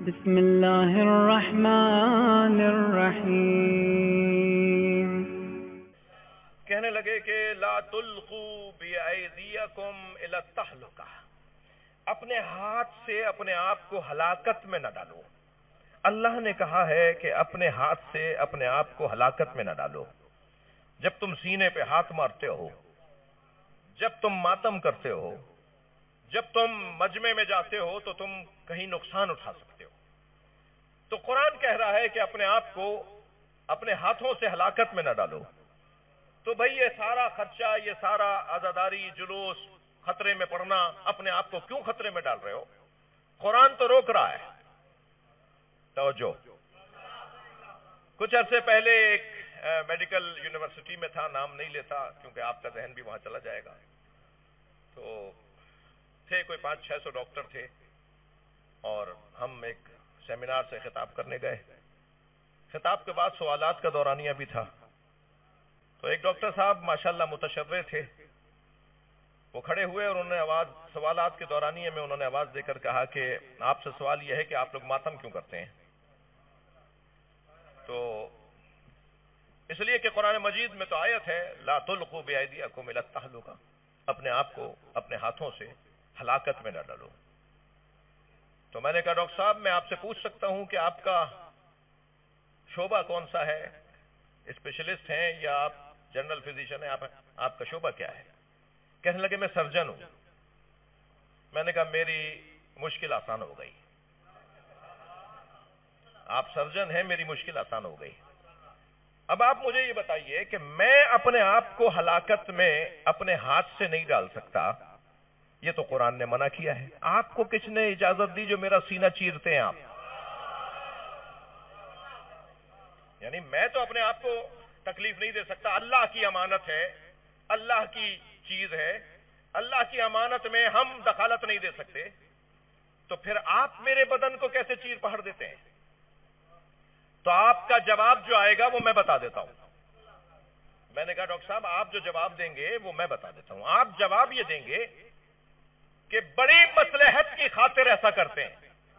بسم اللہ الرحمن الرحیم۔ کہنے لگے کہ لا تلقوا بأیدیکم الی التہلکہ، اپنے ہاتھ سے اپنے آپ کو ہلاکت میں نہ ڈالو۔ اللہ نے کہا ہے کہ اپنے ہاتھ سے اپنے آپ کو ہلاکت میں نہ ڈالو۔ جب تم سینے پہ ہاتھ مارتے ہو، جب تم ماتم کرتے ہو، جب تم مجمع میں جاتے ہو تو تم کہیں نقصان اٹھا سکتے ہو۔ تو قرآن کہہ رہا ہے کہ اپنے آپ کو اپنے ہاتھوں سے ہلاکت میں نہ ڈالو۔ تو بھئی یہ سارا خدشہ، یہ سارا عزاداری، جلوس، خطرے میں پڑنا، اپنے آپ کو کیوں خطرے میں ڈال رہے ہو؟ قرآن تو روک رہا ہے۔ توجہ، کچھ عرصے پہلے ایک میڈیکل یونیورسٹی میں تھا، نام نہیں لیتا کیونکہ آپ کا ذہن بھی وہاں چلا جائے گا۔ تو تھے کوئی 500-600 ڈاکٹر تھے، اور ہم ایک سیمینار سے خطاب کرنے گئے۔ خطاب کے بعد سوالات کا دورانیہ بھی تھا۔ تو ایک ڈاکٹر صاحب ماشاءاللہ متشرع تھے، وہ کھڑے ہوئے اور انہوں نے سوالات کے دورانیے میں انہوں نے آواز دے کر کہا کہ آپ سے سوال یہ ہے کہ آپ لوگ ماتم کیوں کرتے ہیں؟ تو اس لیے کہ قرآن مجید میں تو آیت ہے لا تلقوا بأیدیکم الی التہلکہ، اپنے آپ کو اپنے ہاتھوں سے ہلاکت میں نہ ڈالو۔ تو میں نے کہا ڈاکٹر صاحب میں آپ سے پوچھ سکتا ہوں کہ آپ کا شعبہ کون سا ہے؟ اسپیشلسٹ ہیں یا آپ جنرل فزیشین ہیں؟ آپ کا شعبہ کیا ہے؟ کہنے لگے میں سرجن ہوں۔ میں نے کہا میری مشکل آسان ہو گئی۔ آپ سرجن ہیں، میری مشکل آسان ہو گئی۔ اب آپ مجھے یہ بتائیے کہ میں اپنے آپ کو ہلاکت میں اپنے ہاتھ سے نہیں ڈال سکتا، یہ تو قرآن نے منع کیا ہے۔ آپ کو کس نے اجازت دی جو میرا سینہ چیرتے ہیں آپ؟ یعنی میں تو اپنے آپ کو تکلیف نہیں دے سکتا۔ اللہ کی امانت ہے، اللہ کی چیز ہے، اللہ کی امانت میں ہم دخالت نہیں دے سکتے، تو پھر آپ میرے بدن کو کیسے چیر پہاڑ دیتے ہیں؟ تو آپ کا جواب جو آئے گا وہ میں بتا دیتا ہوں۔ میں نے کہا ڈاکٹر صاحب آپ جو جواب دیں گے وہ میں بتا دیتا ہوں۔ آپ جواب یہ دیں گے کہ بڑی مصلحت کی خاطر ایسا کرتے ہیں۔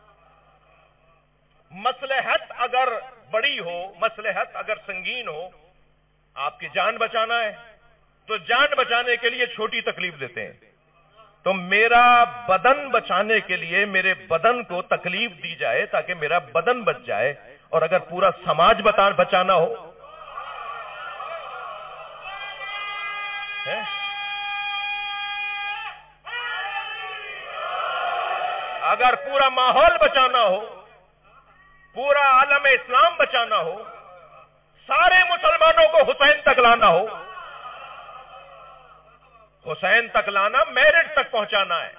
مصلحت اگر بڑی ہو، مصلحت اگر سنگین ہو، آپ کی جان بچانا ہے تو جان بچانے کے لیے چھوٹی تکلیف دیتے ہیں۔ تو میرا بدن بچانے کے لیے میرے بدن کو تکلیف دی جائے تاکہ میرا بدن بچ جائے، اور اگر پورا سماج بچانا ہو، اگر پورا ماحول بچانا ہو، پورا عالم اسلام بچانا ہو، سارے مسلمانوں کو حسین تک لانا ہو، حسین تک لانا میرٹ تک پہنچانا ہے۔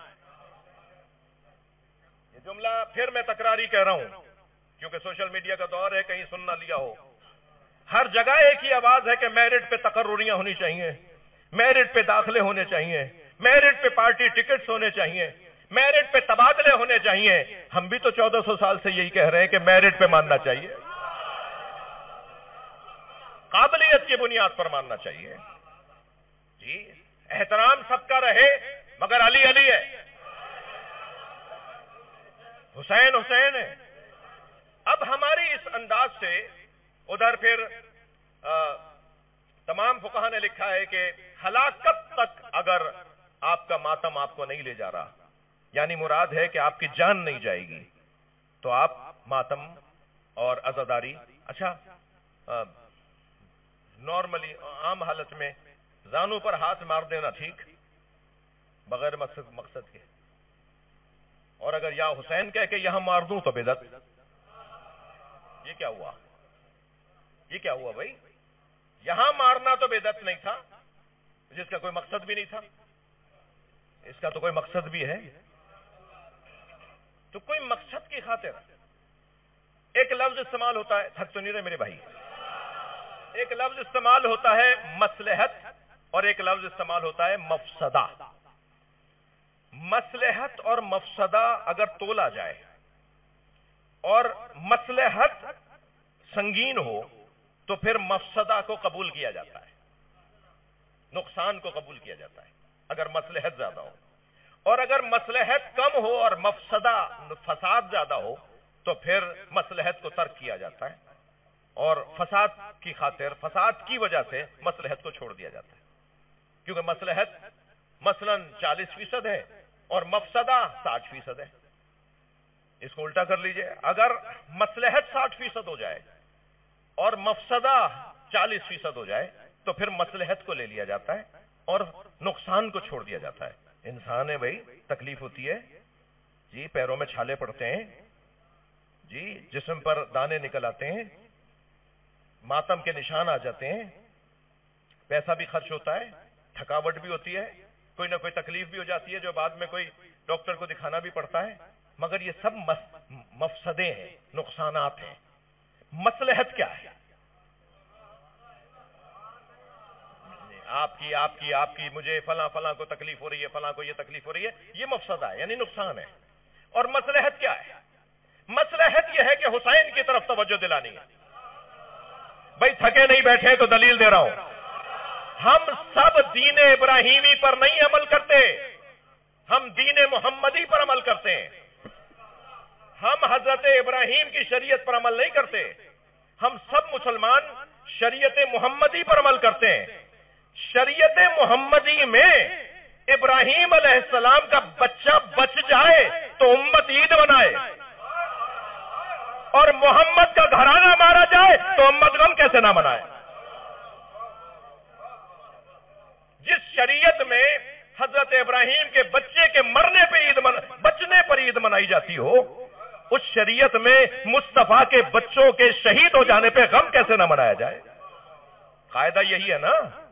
یہ جملہ پھر میں تکراری کہہ رہا ہوں کیونکہ سوشل میڈیا کا دور ہے، کہیں سن نہ لیا ہو۔ ہر جگہ ایک ہی آواز ہے کہ میرٹ پہ تقرریاں ہونی چاہیے، میرٹ پہ داخلے ہونے چاہیے، میرٹ پہ پارٹی ٹکٹس ہونے چاہیے، میرٹ پہ تبادلے ہونے چاہیے۔ ہم بھی تو 1400 سال سے یہی کہہ رہے ہیں کہ میرٹ پہ ماننا چاہیے، قابلیت کی بنیاد پر ماننا چاہیے۔ جی احترام سب کا رہے مگر علی علی ہے، حسین حسین ہے۔ اب ہماری اس انداز سے ادھر پھر تمام فقہا نے لکھا ہے کہ ہلاکت تک اگر آپ کا ماتم آپ کو نہیں لے جا رہا، یعنی مراد ہے کہ آپ کی جان نہیں جائے گی، تو آپ ماتم اور عزاداری، اچھا نارملی عام حالت میں زانوں پر ہاتھ مار دینا ٹھیک، بغیر مقصد کے، اور اگر یا حسین کہہ کے یہاں مار دوں تو بدعت۔ یہ کیا ہوا؟ یہ کیا ہوا بھائی؟ یہاں مارنا تو بدعت نہیں تھا، جس کا کوئی مقصد بھی نہیں تھا، اس کا تو کوئی مقصد بھی ہے۔ تو کوئی مقصد کی خاطر ایک لفظ استعمال ہوتا ہے، تھک تو نہیں رہے میرے بھائی، ایک لفظ استعمال ہوتا ہے مصلحت اور ایک لفظ استعمال ہوتا ہے مفسدہ۔ مصلحت اور مفسدہ اگر تولا جائے اور مصلحت سنگین ہو تو پھر مفسدہ کو قبول کیا جاتا ہے، نقصان کو قبول کیا جاتا ہے اگر مصلحت زیادہ ہو، اور اگر مصلحت کم ہو اور مفسدہ فساد زیادہ ہو تو پھر مصلحت کو ترک کیا جاتا ہے، اور فساد کی خاطر، فساد کی وجہ سے مصلحت کو چھوڑ دیا جاتا ہے، کیونکہ مصلحت مثلا 40% ہے اور مفسدہ 60% ہے۔ اس کو الٹا کر لیجئے، اگر مصلحت 60% ہو جائے اور مفسدہ 40% ہو جائے تو پھر مصلحت کو لے لیا جاتا ہے اور نقصان کو چھوڑ دیا جاتا ہے۔ انسان ہے بھائی، تکلیف ہوتی ہے جی، پیروں میں چھالے پڑتے ہیں جی، جسم پر دانے نکل آتے ہیں، ماتم کے نشان آ جاتے ہیں، پیسہ بھی خرچ ہوتا ہے، تھکاوٹ بھی ہوتی ہے، کوئی نہ کوئی تکلیف بھی ہو جاتی ہے جو بعد میں کوئی ڈاکٹر کو دکھانا بھی پڑتا ہے، مگر یہ سب مفسدے ہیں، نقصانات ہیں۔ مصلحت کیا ہے؟ آپ کی مجھے فلاں کو تکلیف ہو رہی ہے، فلاں کو یہ تکلیف ہو رہی ہے، یہ مفسدہ ہے، یعنی نقصان ہے۔ اور مصلحت کیا ہے؟ مصلحت یہ ہے کہ حسین کی طرف توجہ دلانی ہے۔ بھائی تھکے نہیں بیٹھے تو دلیل دے رہا ہوں، ہم سب دین ابراہیمی پر نہیں عمل کرتے، ہم دین محمدی پر عمل کرتے ہیں۔ ہم حضرت ابراہیم کی شریعت پر عمل نہیں کرتے، ہم سب مسلمان شریعت محمدی پر عمل کرتے ہیں۔ شریعت محمدی میں ابراہیم علیہ السلام کا بچہ بچ جائے تو امت عید منائے، اور محمد کا گھرانہ مارا جائے تو امت غم کیسے نہ منائے؟ جس شریعت میں حضرت ابراہیم کے بچے کے مرنے پہ بچنے پر عید منائی جاتی ہو، اس شریعت میں مصطفیٰ کے بچوں کے شہید ہو جانے پہ غم کیسے نہ منایا جائے؟ قاعدہ یہی ہے نا۔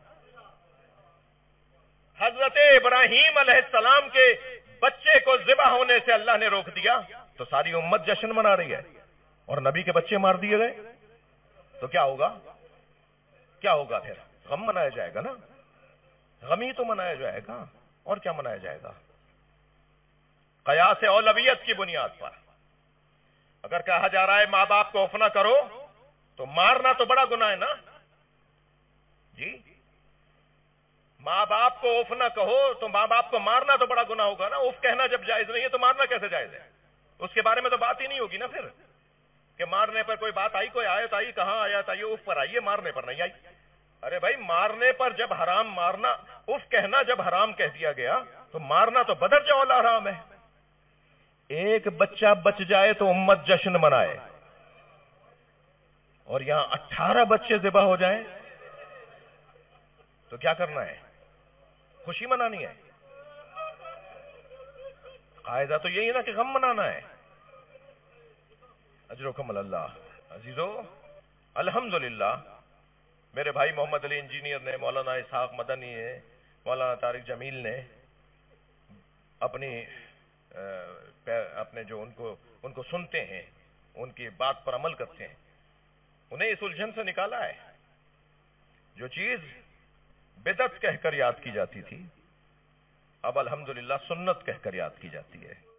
حضرت ابراہیم علیہ السلام کے بچے کو ذبح ہونے سے اللہ نے روک دیا تو ساری امت جشن منا رہی ہے، اور نبی کے بچے مار دیے گئے تو کیا ہوگا؟ کیا ہوگا پھر؟ غم منایا جائے گا نا، غم ہی تو منایا جائے گا، اور کیا منایا جائے گا؟ قیاس اولویت کی بنیاد پر اگر کہا جا رہا ہے ماں باپ کو اف نہ کرو تو مارنا تو بڑا گناہ ہے نا جی، ماں باپ کو اف نہ کہو تو ماں باپ کو مارنا تو بڑا گناہ ہوگا نا۔ اف کہنا جب جائز نہیں ہے تو مارنا کیسے جائز ہے؟ اس کے بارے میں تو بات ہی نہیں ہوگی نا پھر، کہ مارنے پر کوئی بات آئی، کوئی آیت آئی، کہاں آیت آئی اف پر آئی ہے، مارنے پر نہیں آئی۔ ارے بھائی مارنے پر جب حرام، مارنا اف کہنا جب حرام کہہ دیا گیا تو مارنا تو بدرجہ اولا حرام ہے۔ ایک بچہ بچ جائے تو امت جشن منائے، اور یہاں 18 بچے ذبح ہو جائیں تو کیا کرنا ہے؟ خوشی منانی ہے۔ قاعدہ تو یہی ہے نا کہ غم منانا ہے۔ اجرکم اللہ۔ عزیزو، الحمدللہ میرے بھائی محمد علی انجینئر نے، مولانا اسحاق مدنی نے، مولانا طارق جمیل نے اپنے جو ان کو سنتے ہیں، ان کی بات پر عمل کرتے ہیں، انہیں اس الجھن سے نکالا ہے۔ جو چیز بدعت کہہ کر یاد کی جاتی تھی اب الحمدللہ سنت کہہ کر یاد کی جاتی ہے۔